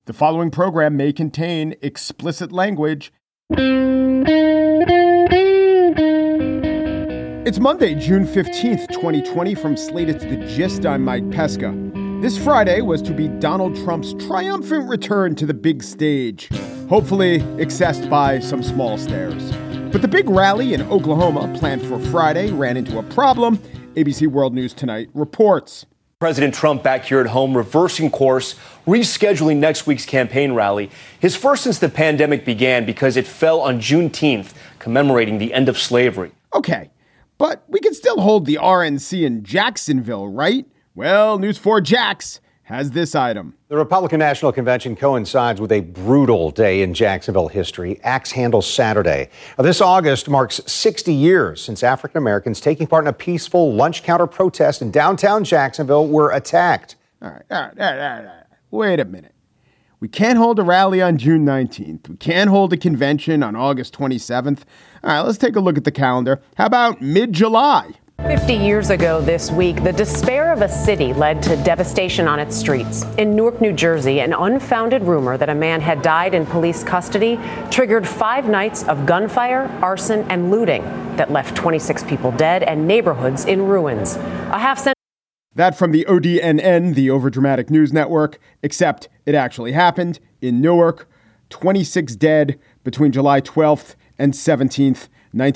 The following program may contain explicit language. It's Monday, June 15th, 2020. From Slate, it's The Gist. I'm Mike Pesca. This Friday was to be Donald Trump's triumphant return to the big stage, hopefully accessed by some small stairs. But the big rally in Oklahoma, planned for Friday, ran into a problem. ABC World News Tonight reports. President Trump back here at home, reversing course, rescheduling next week's campaign rally. His first since the pandemic began because it fell on Juneteenth, commemorating the end of slavery. Okay, but we can still hold the RNC in Jacksonville, right? Well, News 4 Jax has this item. The Republican National Convention coincides with a brutal day in Jacksonville history, Axe Handle Saturday. This August marks 60 years since African Americans taking part in a peaceful lunch counter protest in downtown Jacksonville were attacked. All right. Wait a minute. We can't hold a rally on June 19th. We can't hold a convention on August 27th. All right, let's take a look at the calendar. How about mid-July? 50 years ago this week, the despair of a city led to devastation on its streets. In Newark, New Jersey, an unfounded rumor that a man had died in police custody triggered 5 nights of gunfire, arson, and looting that left 26 people dead and neighborhoods in ruins. A half-century. That from the ODNN, the Overdramatic News Network, except it actually happened in Newark. 26 dead between July 12th and 17th.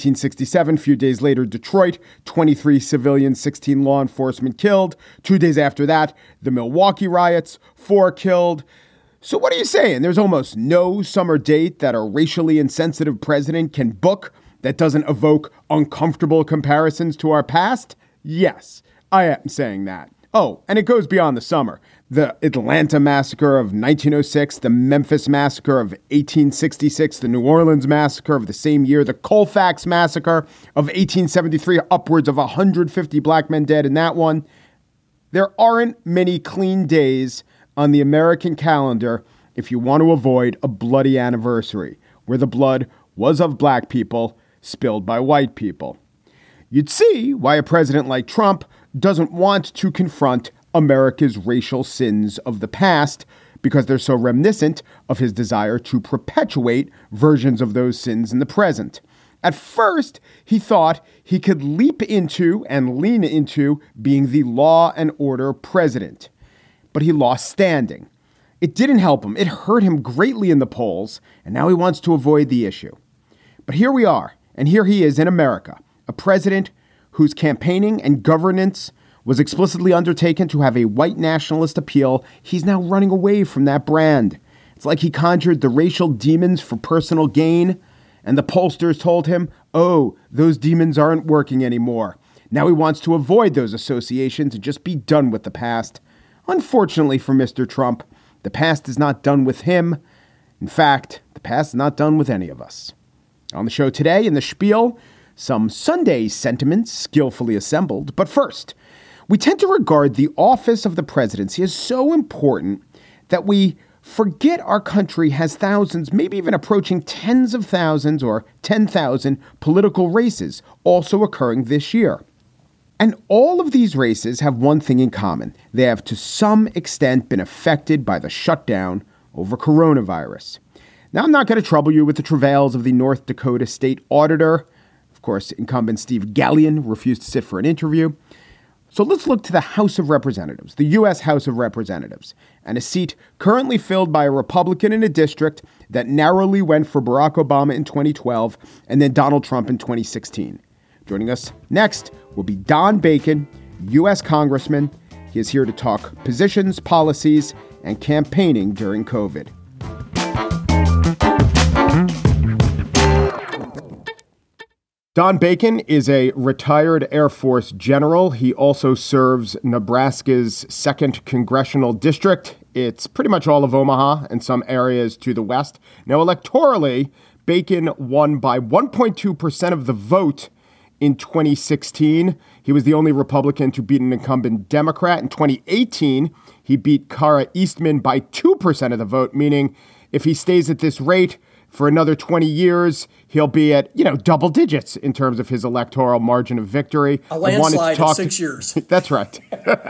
1967, few days later, Detroit, 23 civilians, 16 law enforcement killed. 2 days after that, the Milwaukee riots, 4 killed. So what are you saying? There's almost no summer date that a racially insensitive president can book that doesn't evoke uncomfortable comparisons to our past? Yes, I am saying that. Oh, and it goes beyond the summer. The Atlanta massacre of 1906, the Memphis massacre of 1866, the New Orleans massacre of the same year, the Colfax massacre of 1873, upwards of 150 black men dead in that one. There aren't many clean days on the American calendar if you want to avoid a bloody anniversary where the blood was of black people spilled by white people. You'd see why a president like Trump doesn't want to confront America's racial sins of the past because they're so reminiscent of his desire to perpetuate versions of those sins in the present. At first, he thought he could leap into and lean into being the law and order president, but he lost standing. It didn't help him. It hurt him greatly in the polls, and now he wants to avoid the issue. But here we are, and here he is in America, a president whose campaigning and governance was explicitly undertaken to have a white nationalist appeal. He's now running away from that brand. It's like he conjured the racial demons for personal gain, and the pollsters told him, oh, those demons aren't working anymore. Now he wants to avoid those associations and just be done with the past. Unfortunately for Mr. Trump, the past is not done with him. In fact, the past is not done with any of us. On the show today, in the spiel, some Sunday sentiments skillfully assembled. But first, we tend to regard the office of the presidency as so important that we forget our country has thousands, maybe even approaching tens of thousands or 10,000 political races also occurring this year. And all of these races have one thing in common. They have to some extent been affected by the shutdown over coronavirus. Now, I'm not going to trouble you with the travails of the North Dakota state auditor. Of course, incumbent Steve Gallion refused to sit for an interview. So let's look to the House of Representatives, the U.S. House of Representatives, and a seat currently filled by a Republican in a district that narrowly went for Barack Obama in 2012 and then Donald Trump in 2016. Joining us next will be Don Bacon, U.S. Congressman. He is here to talk positions, policies, and campaigning during COVID. Don Bacon is a retired Air Force general. He also serves Nebraska's 2nd Congressional District. It's pretty much all of Omaha and some areas to the west. Now, electorally, Bacon won by 1.2% of the vote in 2016. He was the only Republican to beat an incumbent Democrat. In 2018, he beat Kara Eastman by 2% of the vote, meaning if he stays at this rate, for another 20 years, he'll be at, double digits in terms of his electoral margin of victory. A landslide in 6 years. That's right.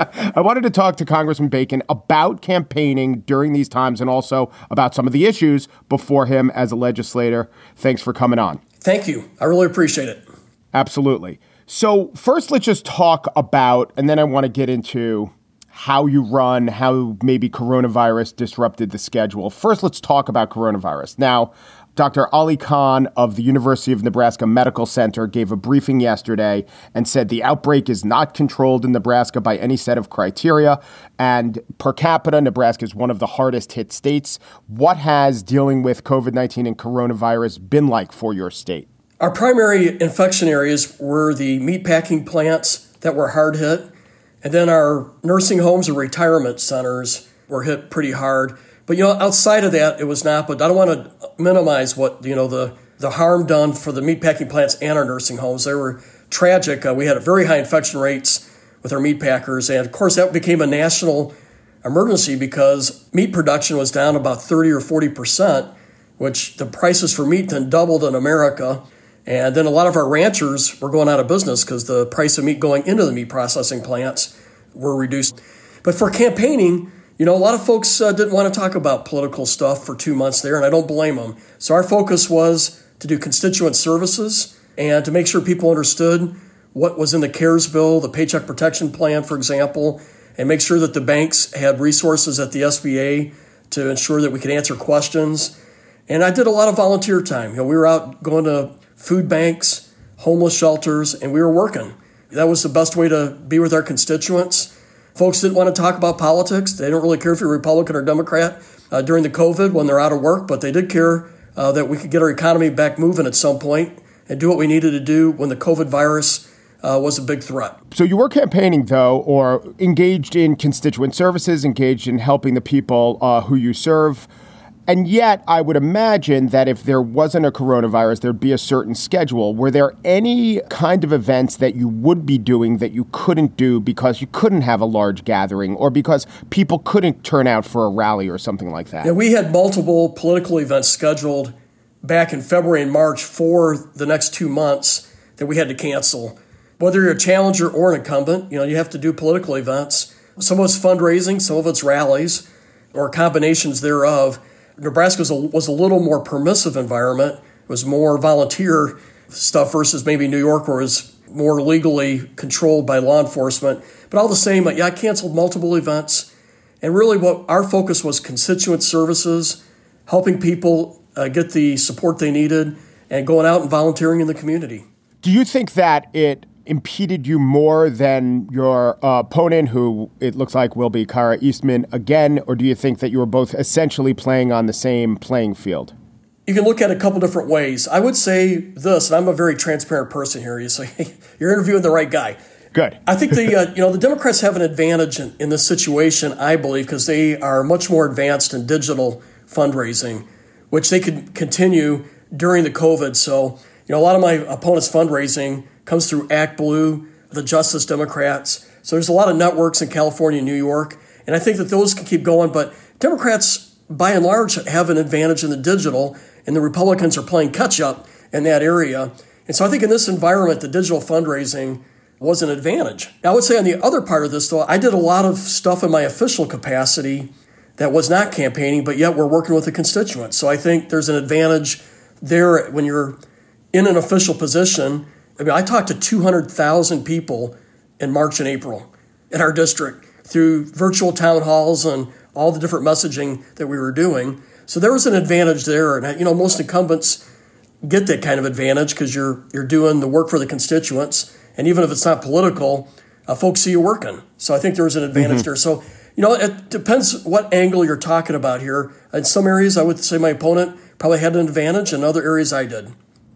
I wanted to talk to Congressman Bacon about campaigning during these times and also about some of the issues before him as a legislator. Thanks for coming on. Thank you. I really appreciate it. Absolutely. So first, let's just talk about, and then I want to get into how you run, how maybe coronavirus disrupted the schedule. First, let's talk about coronavirus. Now, Dr. Ali Khan of the University of Nebraska Medical Center gave a briefing yesterday and said the outbreak is not controlled in Nebraska by any set of criteria. And per capita, Nebraska is one of the hardest hit states. What has dealing with COVID-19 and coronavirus been like for your state? Our primary infection areas were the meatpacking plants that were hard hit. And then our nursing homes and retirement centers were hit pretty hard. But, outside of that, it was not. But I don't want to minimize what, the harm done for the meatpacking plants and our nursing homes. They were tragic. We had very high infection rates with our meatpackers. And, of course, that became a national emergency because meat production was down about 30 or 40%, which the prices for meat then doubled in America. And then a lot of our ranchers were going out of business because the price of meat going into the meat processing plants were reduced. But for campaigning, a lot of folks didn't want to talk about political stuff for 2 months there, and I don't blame them. So our focus was to do constituent services and to make sure people understood what was in the CARES bill, the Paycheck Protection Plan, for example, and make sure that the banks had resources at the SBA to ensure that we could answer questions. And I did a lot of volunteer time. We were out going to food banks, homeless shelters, and we were working. That was the best way to be with our constituents. Folks didn't want to talk about politics. They don't really care if you're Republican or Democrat during the COVID when they're out of work, but they did care that we could get our economy back moving at some point and do what we needed to do when the COVID virus was a big threat. So you were campaigning, though, or engaged in constituent services, engaged in helping the people who you serve. And yet, I would imagine that if there wasn't a coronavirus, there'd be a certain schedule. Were there any kind of events that you would be doing that you couldn't do because you couldn't have a large gathering or because people couldn't turn out for a rally or something like that? Yeah, we had multiple political events scheduled back in February and March for the next 2 months that we had to cancel. Whether you're a challenger or an incumbent, you have to do political events. Some of it's fundraising, some of it's rallies, or combinations thereof. Nebraska was a little more permissive environment. It was more volunteer stuff versus maybe New York, where it was more legally controlled by law enforcement. But all the same, I canceled multiple events. And really what our focus was constituent services, helping people get the support they needed, and going out and volunteering in the community. Do you think that it impeded you more than your opponent, who it looks like will be Kara Eastman again, or do you think that you were both essentially playing on the same playing field? You can look at it a couple different ways. I would say this, and I'm a very transparent person here. You say you're interviewing the right guy. Good. I think the Democrats have an advantage in this situation, I believe, because they are much more advanced in digital fundraising, which they could continue during the COVID. So, a lot of my opponents' fundraising comes through Act Blue, the Justice Democrats. So there's a lot of networks in California and New York, and I think that those can keep going. But Democrats, by and large, have an advantage in the digital, and the Republicans are playing catch-up in that area. And so I think in this environment, the digital fundraising was an advantage. Now, I would say on the other part of this, though, I did a lot of stuff in my official capacity that was not campaigning, but yet we're working with the constituents. So I think there's an advantage there when you're in an official position. I talked to 200,000 people in March and April in our district through virtual town halls and all the different messaging that we were doing. So there was an advantage there. And, most incumbents get that kind of advantage because you're doing the work for the constituents. And even if it's not political, folks see you working. So I think there was an advantage there. So, it depends what angle you're talking about here. In some areas, I would say my opponent probably had an advantage. In other areas, I did.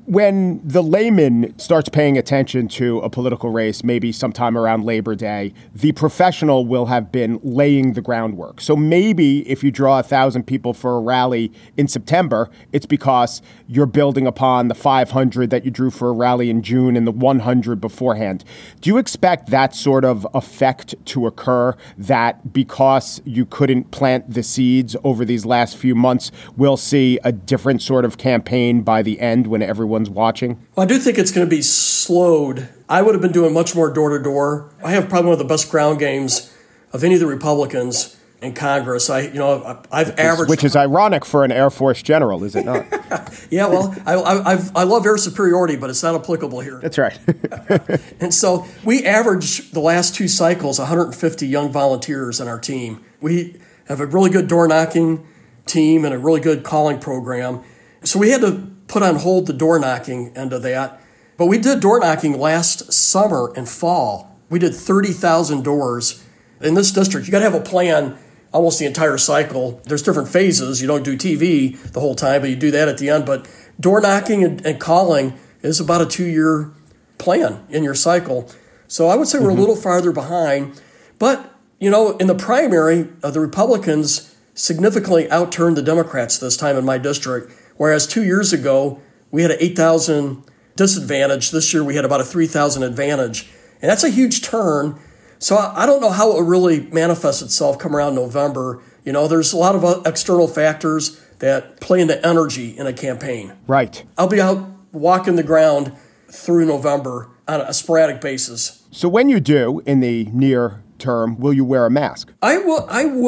When the layman starts paying attention to a political race, maybe sometime around Labor Day, the professional will have been laying the groundwork. So maybe if you draw 1,000 people for a rally in September, it's because you're building upon the 500 that you drew for a rally in June and the 100 beforehand. Do you expect that sort of effect to occur, that because you couldn't plant the seeds over these last few months, we'll see a different sort of campaign by the end when everyone's watching? Well, I do think it's going to be slowed. I would have been doing much more door-to-door. I have probably one of the best ground games of any of the Republicans in Congress. I've averaged... Which is ironic for an Air Force general, is it not? Yeah, well, I love air superiority, but it's not applicable here. That's right. And so we averaged the last 2 cycles 150 young volunteers on our team. We have a really good door-knocking team and a really good calling program. So we had to put on hold the door knocking end of that. But we did door knocking last summer and fall. We did 30,000 doors in this district. You got to have a plan almost the entire cycle. There's different phases. You don't do TV the whole time, but you do that at the end. But door knocking and calling is about a 2-year plan in your cycle. So I would say we're a little farther behind. But, in the primary, the Republicans significantly outturned the Democrats this time in my district. Whereas 2 years ago, we had an 8,000 disadvantage. This year, we had about a 3,000 advantage. And that's a huge turn. So I don't know how it will really manifest itself come around November. There's a lot of external factors that play into energy in a campaign. Right. I'll be out walking the ground through November on a sporadic basis. So when you do, in the near term, will you wear a mask? I will.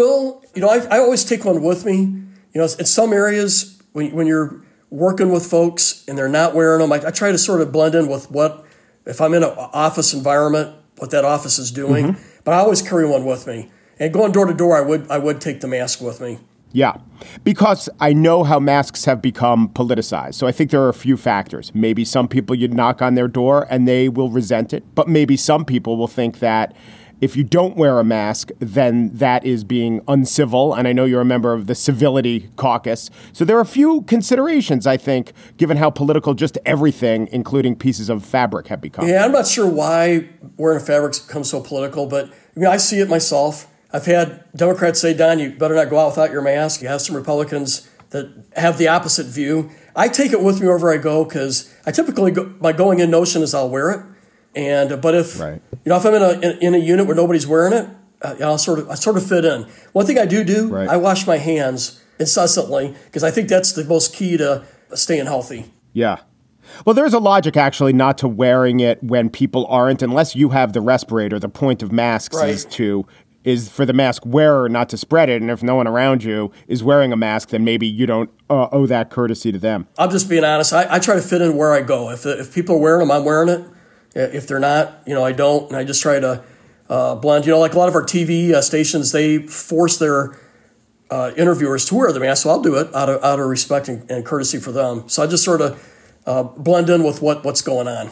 I always take one with me. In some areas, when you're working with folks and they're not wearing them, I try to sort of blend in with if I'm in an office environment, what that office is doing. Mm-hmm. But I always carry one with me. And going door to door, I would take the mask with me. Yeah, because I know how masks have become politicized. So I think there are a few factors. Maybe some people you'd knock on their door and they will resent it. But maybe some people will think that if you don't wear a mask, then that is being uncivil. And I know you're a member of the Civility Caucus. So there are a few considerations, I think, given how political just everything, including pieces of fabric, have become. Yeah, I'm not sure why wearing a fabric's become so political, but I see it myself. I've had Democrats say, Don, you better not go out without your mask. You have some Republicans that have the opposite view. I take it with me wherever I go because I typically, my going in notion is I'll wear it. But if right. If I'm in a unit where nobody's wearing it, I sort of fit in. One thing I do, right. I wash my hands incessantly because I think that's the most key to staying healthy. Yeah. Well, there's a logic actually not to wearing it when people aren't, unless you have the respirator. The point of masks right. is for the mask wearer not to spread it. And if no one around you is wearing a mask, then maybe you don't owe that courtesy to them. I'm just being honest. I try to fit in where I go. If people are wearing them, I'm wearing it. If they're not, I don't. And I just try to blend. Like a lot of our TV stations, they force their interviewers to wear the mask. So I'll do it out of respect and courtesy for them. So I just sort of blend in with what's going on.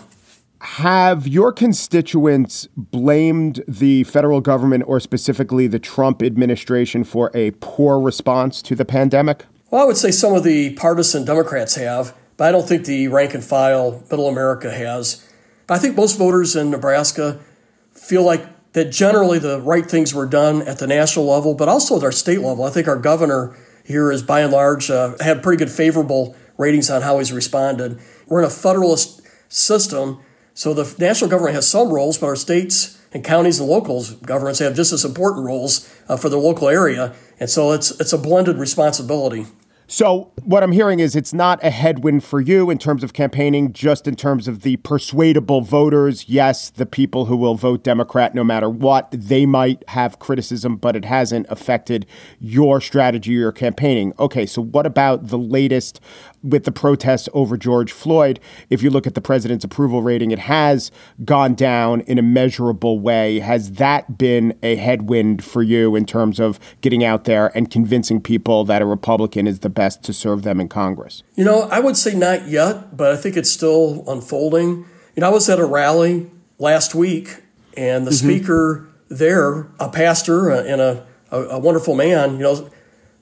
Have your constituents blamed the federal government or specifically the Trump administration for a poor response to the pandemic? Well, I would say some of the partisan Democrats have, but I don't think the rank and file middle America has. But I think most voters in Nebraska feel like that generally the right things were done at the national level, but also at our state level. I think our governor here is by and large had pretty good favorable ratings on how he's responded. We're in a federalist system, so the national government has some roles, but our states and counties and local governments have just as important roles for their local area. And so it's a blended responsibility. So what I'm hearing is it's not a headwind for you in terms of campaigning, just in terms of the persuadable voters. Yes, the people who will vote Democrat no matter what, they might have criticism, but it hasn't affected your strategy or your campaigning. Okay, so what about the latest with the protests over George Floyd? If you look at the president's approval rating, it has gone down in a measurable way. Has that been a headwind for you in terms of getting out there and convincing people that a Republican is the best to serve them in Congress? I would say not yet, but I think it's still unfolding. I was at a rally last week, and the speaker there, a pastor and a wonderful man,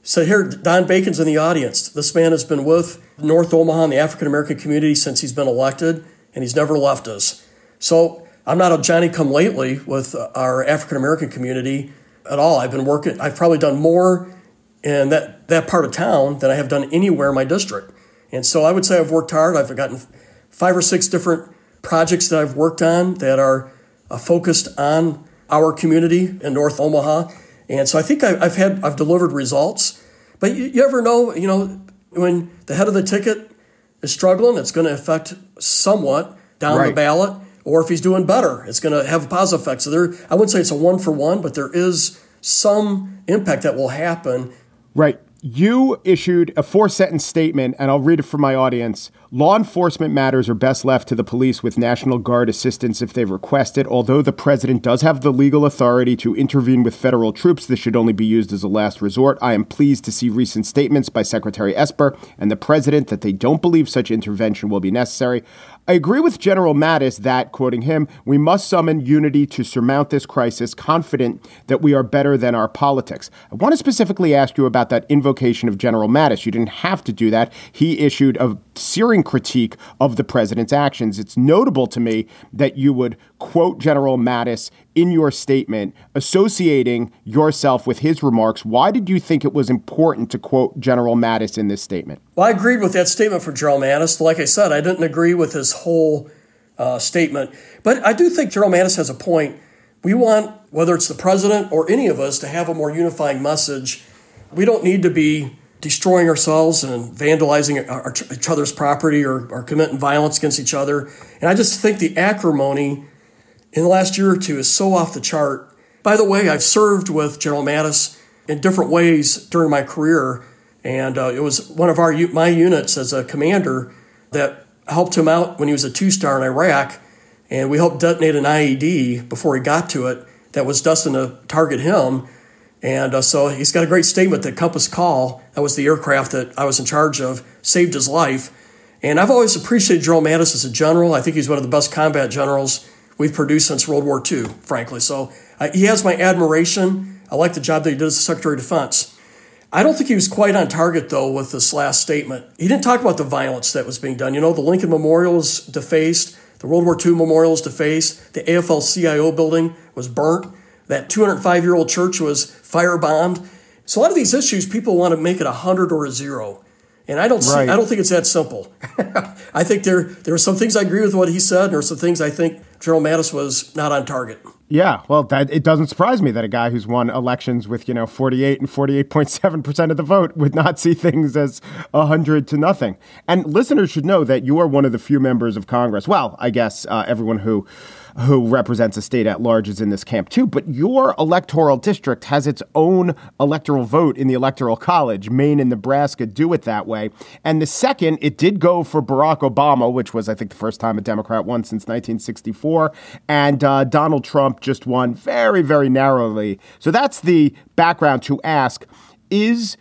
So here, Don Bacon's in the audience. This man has been with North Omaha and the African-American community since he's been elected, and he's never left us. So I'm not a Johnny-come-lately with our African-American community at all. I've probably done more in that part of town than I have done anywhere in my district. And so I would say I've worked hard. I've gotten 5 or 6 different projects that I've worked on that are focused on our community in North Omaha. And so I think I've delivered results. But you ever know, when the head of the ticket is struggling, it's going to affect somewhat down the ballot. Or if he's doing better, it's going to have a positive effect. So I wouldn't say it's a 1-for-1, but there is some impact that will happen. Right. You issued a 4-sentence statement, and I'll read it for my audience. Law enforcement matters are best left to the police with National Guard assistance if they request it. Although the president does have the legal authority to intervene with federal troops, this should only be used as a last resort. I am pleased to see recent statements by Secretary Esper and the president that they don't believe such intervention will be necessary. I agree with General Mattis that, quoting him, we must summon unity to surmount this crisis, confident that we are better than our politics. I want to specifically ask you about that invocation of General Mattis. You didn't have to do that. He issued a searing critique of the president's actions. It's notable to me that you would quote General Mattis in your statement, associating yourself with his remarks. Why did you think it was important to quote General Mattis in this statement? Well, I agreed with that statement for General Mattis. Like I said, I didn't agree with his whole statement. But I do think General Mattis has a point. We want, whether it's the president or any of us, to have a more unifying message. We don't need to be destroying ourselves and vandalizing each other's property or committing violence against each other. And I just think the acrimony in the last year or two is so off the chart. By the way, I've served with General Mattis in different ways during my career, and it was one of my units as a commander that helped him out when he was a 2-star in Iraq, and we helped detonate an IED before he got to it that was destined to target him. And so he's got a great statement that Compass Call, that was the aircraft that I was in charge of, saved his life. And I've always appreciated General Mattis as a general. I think he's one of the best combat generals we've produced since World War II, frankly. So he has my admiration. I like the job that he did as Secretary of Defense. I don't think he was quite on target, though, with this last statement. He didn't talk about the violence that was being done. The Lincoln Memorial was defaced. The World War II Memorial was defaced. The AFL-CIO building was burnt. That 205-year-old church was firebombed. So a lot of these issues, people want to make it 100 or a 0. And I don't think it's that simple. I think there are some things I agree with what he said, and there are some things I think General Mattis was not on target. Yeah, well, it doesn't surprise me that a guy who's won elections with, 48 and 48.7% of the vote would not see things as 100 to nothing. And listeners should know that you are one of the few members of Congress. Well, I guess everyone who represents a state at large is in this camp too. But your electoral district has its own electoral vote in the Electoral College. Maine and Nebraska do it that way. And the second, it did go for Barack Obama, which was, I think, the first time a Democrat won since 1964. And Donald Trump just won very, very narrowly. So that's the background to ask, is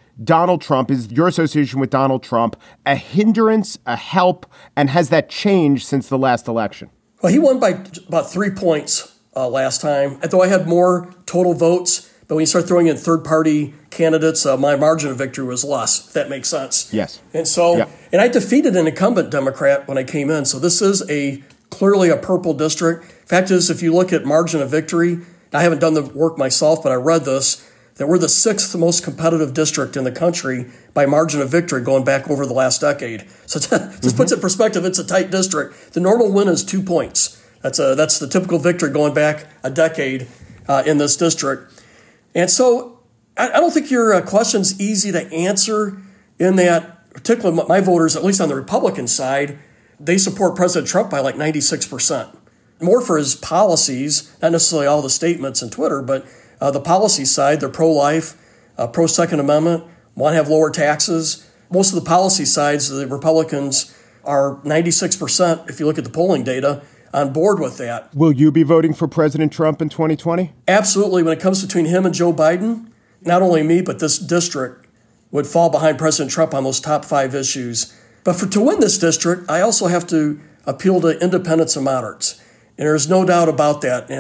your association with Donald Trump a hindrance, a help, and has that changed since the last election? Well, he won by about 3 points last time, though I had more total votes. But when you start throwing in third-party candidates, my margin of victory was less, if that makes sense. Yes. And so, And I defeated an incumbent Democrat when I came in. So this is clearly a purple district. Fact is, if you look at margin of victory, I haven't done the work myself, but I read this, that we're the 6th most competitive district in the country by margin of victory going back over the last decade. So just puts it in perspective, it's a tight district. The normal win is 2 points. That's the typical victory going back a decade in this district. And so I don't think your question's easy to answer in that, particularly my voters, at least on the Republican side, they support President Trump by like 96%. More for his policies, not necessarily all the statements and Twitter, but the policy side, they're pro-life, pro-Second Amendment, want to have lower taxes. Most of the policy sides, the Republicans are 96%, if you look at the polling data, on board with that. Will you be voting for President Trump in 2020? Absolutely. When it comes between him and Joe Biden, not only me, but this district would fall behind President Trump on those top 5 issues. But to win this district, I also have to appeal to independents and moderates. And there's no doubt about that. And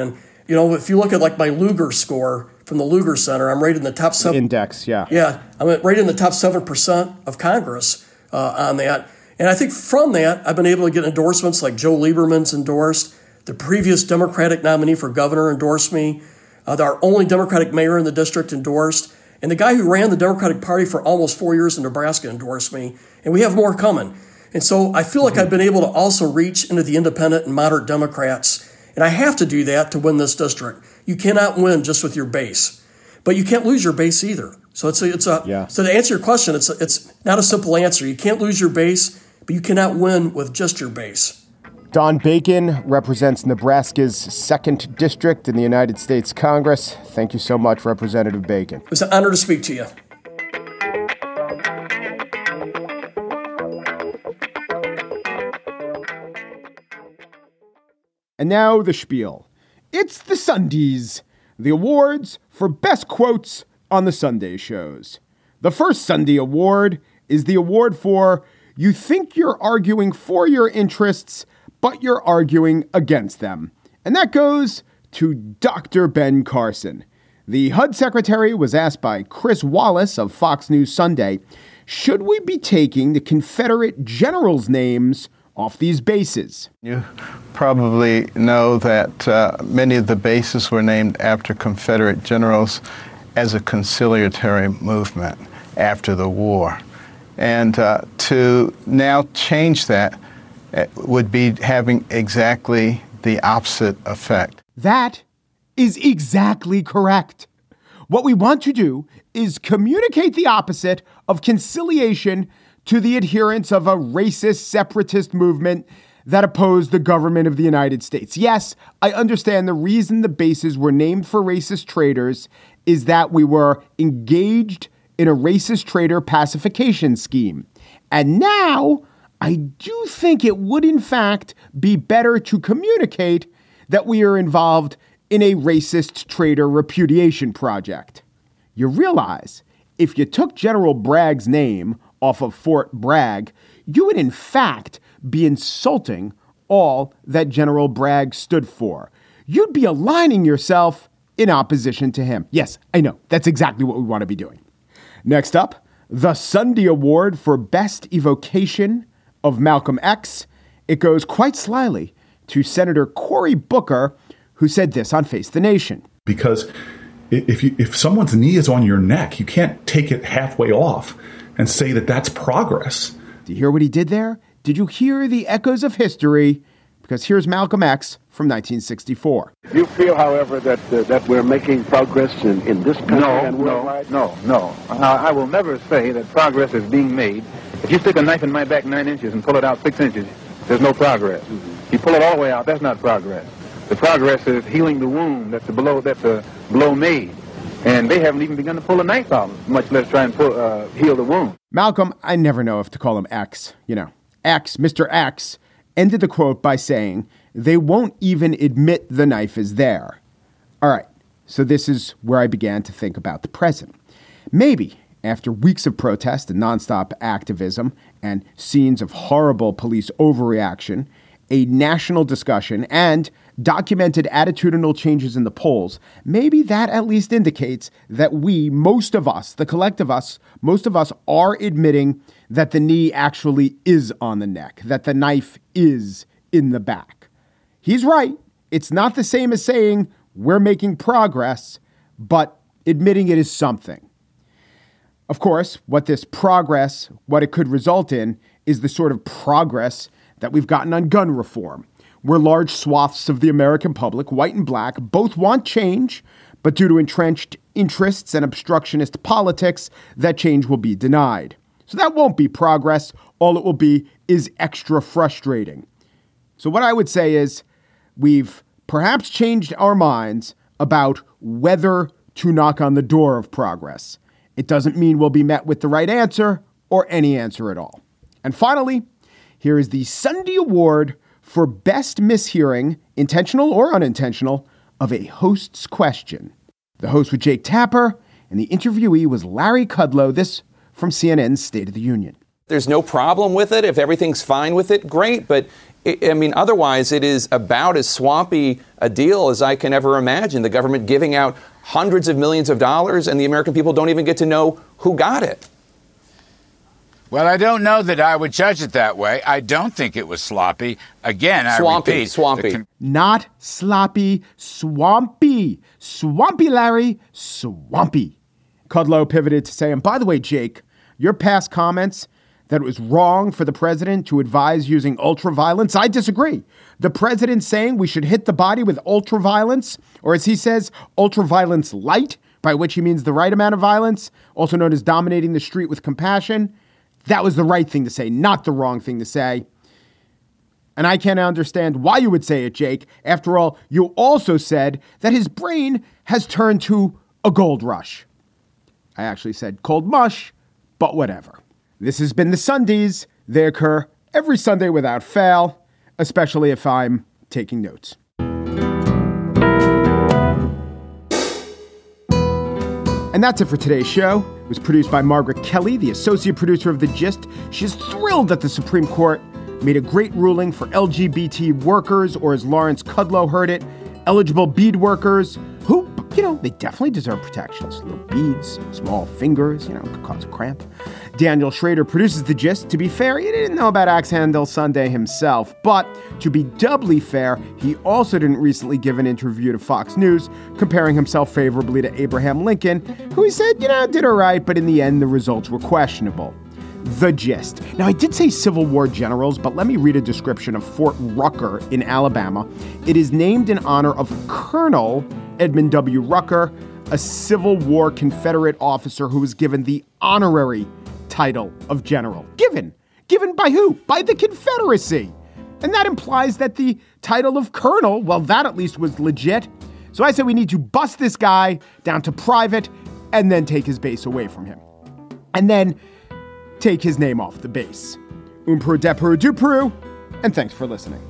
if you look at like my Lugar score from the Lugar Center, I'm rated in the top 7. Index, yeah. Yeah, I'm rated in the top 7% of Congress on that. And I think from that, I've been able to get endorsements like Joe Lieberman's endorsed. The previous Democratic nominee for governor endorsed me. Our only Democratic mayor in the district endorsed. And the guy who ran the Democratic Party for almost 4 years in Nebraska endorsed me. And we have more coming. And so I feel like I've been able to also reach into the independent and moderate Democrats. And I have to do that to win this district. You cannot win just with your base. But you can't lose your base either. So So to answer your question, it's not a simple answer. You can't lose your base, but you cannot win with just your base. Don Bacon represents Nebraska's 2nd District in the United States Congress. Thank you so much, Representative Bacon. It was an honor to speak to you. And now the spiel. It's the Sundays, the awards for best quotes on the Sunday shows. The first Sunday award is the award for you think you're arguing for your interests, but you're arguing against them. And that goes to Dr. Ben Carson. The HUD secretary was asked by Chris Wallace of Fox News Sunday, should we be taking the Confederate generals' names off these bases? You probably know that many of the bases were named after Confederate generals as a conciliatory movement after the war. And to now change that would be having exactly the opposite effect. That is exactly correct. What we want to do is communicate the opposite of conciliation to the adherents of a racist separatist movement that opposed the government of the United States. Yes, I understand the reason the bases were named for racist traitors is that we were engaged in a racist traitor pacification scheme. And now I do think it would, in fact, be better to communicate that we are involved in a racist traitor repudiation project. You realize if you took General Bragg's name off of Fort Bragg, you would, in fact, be insulting all that General Bragg stood for. You'd be aligning yourself in opposition to him. Yes, I know. That's exactly what we want to be doing. Next up, the Sunday Award for Best Evocation of Malcolm X. It goes quite slyly to Senator Cory Booker, who said this on Face the Nation. Because if someone's knee is on your neck, you can't take it halfway off and say that that's progress. Do you hear what he did there? Did you hear the echoes of history? Because here's Malcolm X from 1964. You feel, however, that we're making progress in this country and worldwide? No. I will never say that progress is being made. If you stick a knife in my back 9 inches and pull it out 6 inches, there's no progress. You pull it all the way out, that's not progress. The progress is healing the wound that the blow made. And they haven't even begun to pull a knife out, much less try and heal the wound. Malcolm, I never know if to call him X. X, Mr. X, ended the quote by saying, they won't even admit the knife is there. All right, so this is where I began to think about the present. Maybe after weeks of protest and nonstop activism and scenes of horrible police overreaction, a national discussion, and documented attitudinal changes in the polls, maybe that at least indicates that most of us, the collective us, most of us are admitting that the knee actually is on the neck, that the knife is in the back. He's right. It's not the same as saying we're making progress, but admitting it is something. Of course, what it could result in is the sort of progress that we've gotten on gun reform, where large swaths of the American public, white and black, both want change, but due to entrenched interests and obstructionist politics, that change will be denied. So that won't be progress. All it will be is extra frustrating. So what I would say is we've perhaps changed our minds about whether to knock on the door of progress. It doesn't mean we'll be met with the right answer or any answer at all. And finally, here is the Sunday Award for Best Mishearing, intentional or unintentional, of a host's question. The host was Jake Tapper, and the interviewee was Larry Kudlow. This from CNN's State of the Union. There's no problem with it. If everything's fine with it, great. But I mean, otherwise, it is about as swampy a deal as I can ever imagine. The government giving out hundreds of millions of dollars, and the American people don't even get to know who got it. Well, I don't know that I would judge it that way. I don't think it was sloppy. Again, I repeat. Swampy. Not sloppy, swampy. Swampy, Larry, swampy. Kudlow pivoted to say, and by the way, Jake, your past comments that it was wrong for the president to advise using ultraviolence, I disagree. The president saying we should hit the body with ultraviolence, or as he says, ultraviolence light, by which he means the right amount of violence, also known as dominating the street with compassion, that was the right thing to say, not the wrong thing to say. And I can't understand why you would say it, Jake. After all, you also said that his brain has turned to a gold rush. I actually said cold mush, but whatever. This has been the Sundays. They occur every Sunday without fail, especially if I'm taking notes. And that's it for today's show. It was produced by Margaret Kelly, the associate producer of The Gist. She's thrilled that the Supreme Court made a great ruling for LGBT workers, or as Lawrence Kudlow heard it, eligible bead workers who, they definitely deserve protections. Little beads, small fingers, could cause a cramp. Daniel Schrader produces The Gist. To be fair, he didn't know about Axe Handle Sunday himself. But to be doubly fair, he also didn't recently give an interview to Fox News comparing himself favorably to Abraham Lincoln, who he said, did all right, but in the end, the results were questionable. The Gist. Now, I did say Civil War generals, but let me read a description of Fort Rucker in Alabama. It is named in honor of Colonel Edmund W. Rucker, a Civil War Confederate officer who was given the honorary title of general. Given by who? By the Confederacy. And that implies that the title of colonel, well, that at least was legit. So I said we need to bust this guy down to private and then take his base away from him. And then take his name off the base. Peru, de Peru, du Peru, and thanks for listening.